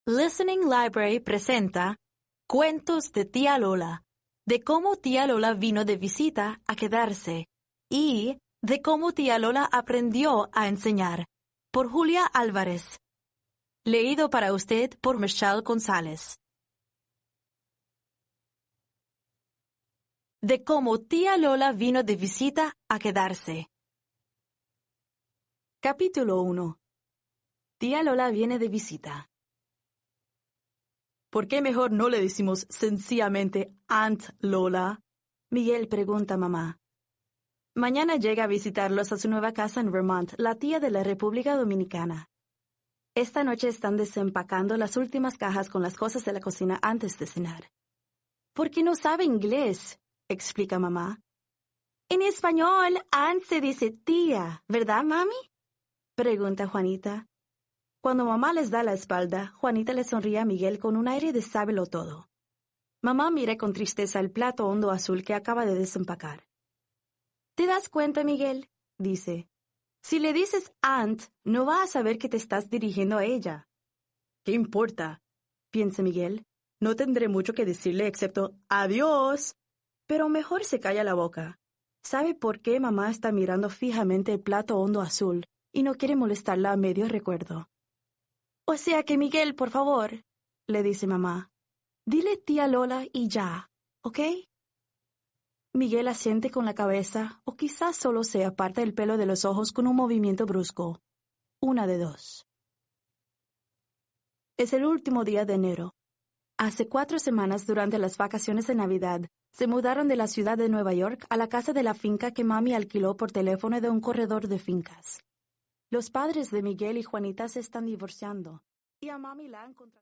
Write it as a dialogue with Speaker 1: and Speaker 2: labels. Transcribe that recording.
Speaker 1: Listening Library presenta Cuentos de Tía Lola, de cómo Tía Lola vino de visita a quedarse y de cómo Tía Lola aprendió a enseñar, por Julia Álvarez. Leído para usted por Michelle González. De cómo Tía Lola vino de visita a quedarse. Capítulo 1. Tía Lola viene de visita. ¿Por qué mejor no le decimos sencillamente Aunt Lola? Miguel pregunta a mamá. Mañana llega a visitarlos a su nueva casa en Vermont, la tía de la República Dominicana. Esta noche están desempacando las últimas cajas con las cosas de la cocina antes de cenar. ¿Por qué no sabe inglés?, explica mamá. En español, Aunt se dice tía, ¿verdad, mami?, pregunta Juanita. Cuando mamá les da la espalda, Juanita le sonríe a Miguel con un aire de sábelo todo. Mamá mira con tristeza el plato hondo azul que acaba de desempacar. ¿Te das cuenta, Miguel?, dice. Si le dices Aunt, no va a saber que te estás dirigiendo a ella. ¿Qué importa?, piensa Miguel. No tendré mucho que decirle excepto adiós. Pero mejor se calla la boca. ¿Sabe por qué mamá está mirando fijamente el plato hondo azul y no quiere molestarla a medio recuerdo? O sea que Miguel, por favor, le dice mamá, dile tía Lola y ya, ¿ok? Miguel asiente con la cabeza, o quizás solo se aparta el pelo de los ojos con un movimiento brusco. Una de dos. Es el último día de enero. Hace 4 semanas, durante las vacaciones de Navidad, se mudaron de la ciudad de Nueva York a la casa de la finca que mami alquiló por teléfono de un corredor de fincas. Los padres de Miguel y Juanita se están divorciando, y a mami la han contratado.